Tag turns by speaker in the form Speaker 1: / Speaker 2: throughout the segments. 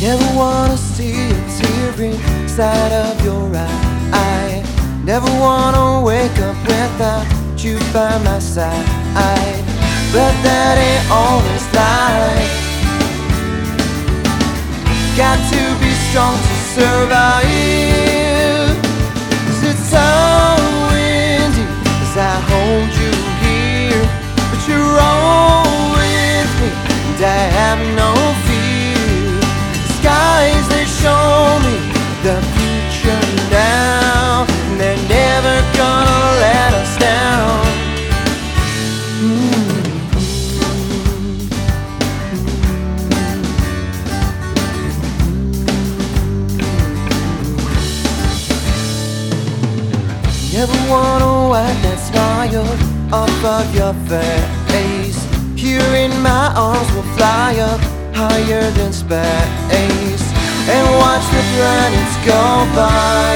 Speaker 1: Never wanna see a tear inside of your eye. Never wanna wake up without you by my side. But that ain't always life. Got to be strong to survive. 'Cause it's so windy as I hold you here, but you're all with me and I have no fear. The skies, they show me the future now, and they're never gonna let us down. Never wanna wipe that smile off of your face. Here in my arms we'll fly up higher than space and watch the planets go by,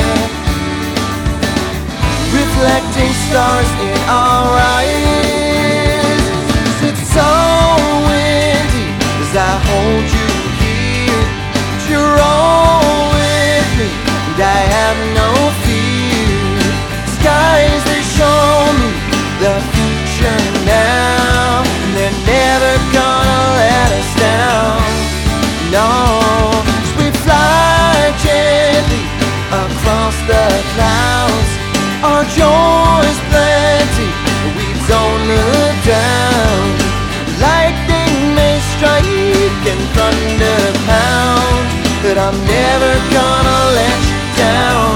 Speaker 1: reflecting stars in our eyes. 'Cause it's so windy as I hold you here, but you're all with me and I have no fear. Skies, they show me the future now, and they're never gonna let us down. No, 'cause we fly gently across the clouds. Our joy's plenty, we don't look down. Lightning may strike and thunder pound, but I'm never gonna let you down.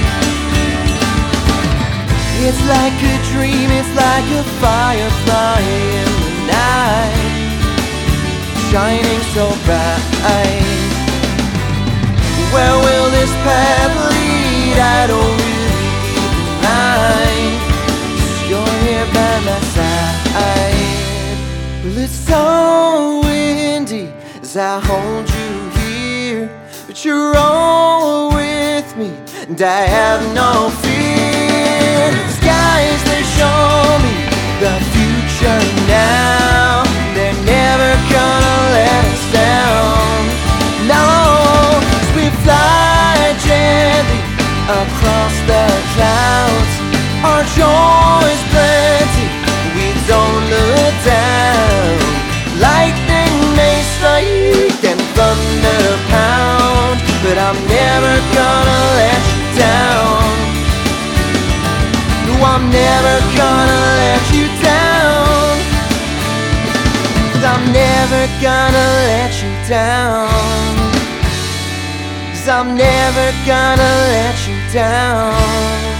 Speaker 1: It's like a dream, it's like a firefly in the night, shining so bright. Where will this path lead? I don't really even mind, 'cause you're here by my side. Well, it's so windy as I hold you here, but you're all with me and I have no fear. Skies, they show me the future now, they're never gonna let us down. No, 'cause we fly gently across the clouds. Our joy's plenty, we don't look down. Lightning may strike and thunder pound, but I'm never gonna let you down. I'm never gonna let you down. 'Cause I'm never gonna let you down. 'Cause I'm never gonna let you down.